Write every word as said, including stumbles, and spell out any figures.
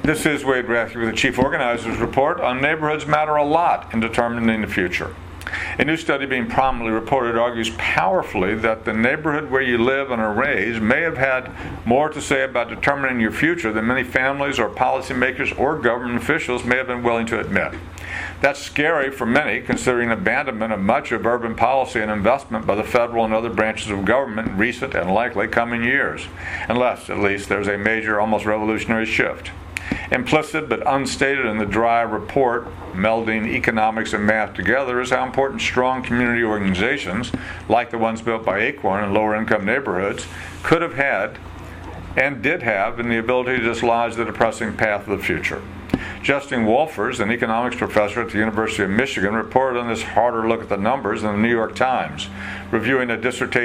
This is Wade Rathke with the Chief Organizer's Report on Neighborhoods Matter a Lot in Determining the Future. A new study being prominently reported argues powerfully that the neighborhood where you live and are raised may have had more to say about determining your future than many families or policymakers or government officials may have been willing to admit. That's scary for many, considering abandonment of much of urban policy and investment by the federal and other branches of government in recent and likely coming years, unless, at least, there's a major, almost revolutionary shift. Implicit but unstated in the dry report, melding economics and math together, is how important strong community organizations, like the ones built by Acorn in lower-income neighborhoods, could have had and did have in the ability to dislodge the depressing path of the future. Justin Wolfers, an economics professor at the University of Michigan, reported on this harder look at the numbers in the New York Times, reviewing a dissertation